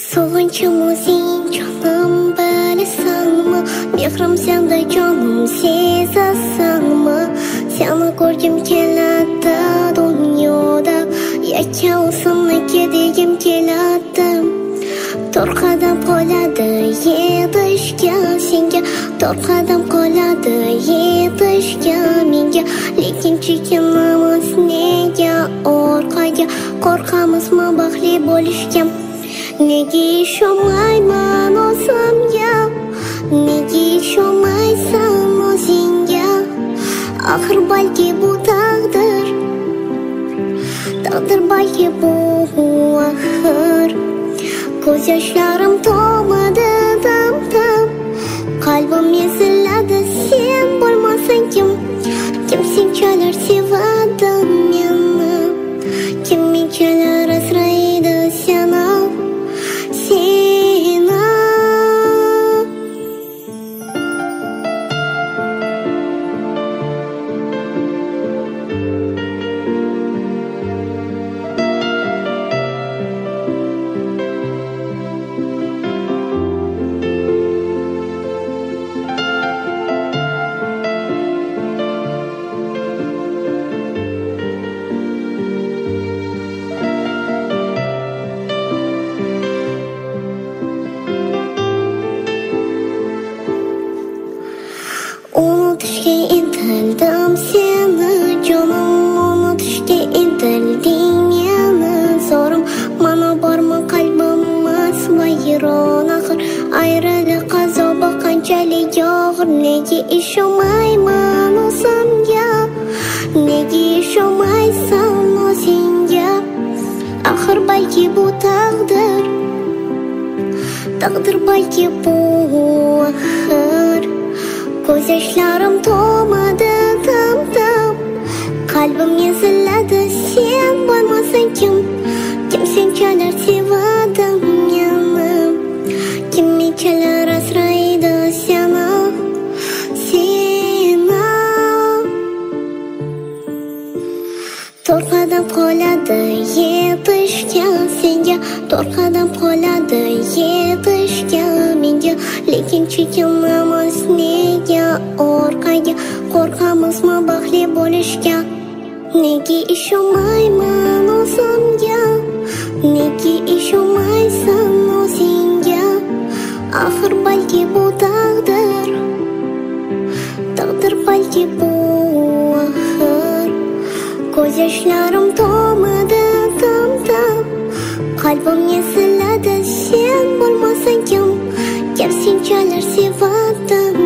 Sog'inchim o'zing jonim bilasanmi? Mehrim senda jonim sezasanmi? Seni ko'rgim keladi dunyoda, yakkausini degim keladi. To'rt qadam qoladi yetishga senga, to'rt qadam qoladi yetishga menga. Lekin chekinamiz nega orqaga, qo'rqamizmi baxtli bo'lishga? Nega ishonmayman o'zimga, nega ishonmaysan o'zingga? Axir balki bu taqdir, taqdir balki bu axir. Ko'z yoshlarim tomadi dam-dam, qalbim eziladi sen bo'lmasang kim? Kim senchalar sevadi meni, kim menchalar asraydi seni? Unutishga intildim seni jonim, unutishga intilding meni zorim. Mana bormi qalbimiz vayron, axir ayriliq azobi qanchalik og'ir. Nega ishonmayman o'zimga, nega ishonmaysan o'zingga? Axir balki bu taqdir, taqdir balki bu axir. Ko'z yoshlarim tomadi dam-dam, qalbim eziladi sen bo'lmasang kim? Kim senchalar sevadi meni, kim menchalar asraydi seni? To'rt qadam qoladi yetishga senga, to'rt qadam qoladi yetishga menga. Lekin chekinamiz nega orqaga, qo'rqamizmi baxtli bo'lishga? Nega ishonmayman o'zimga, nega ishonmaysan o'zingga? Axir balki bu taqdir, taqdir balki bu axir. Ko'z yoshlarim tomadi dam-dam, qalbim eziladi sen bo'lmasang kim? Kim senchalar sevadi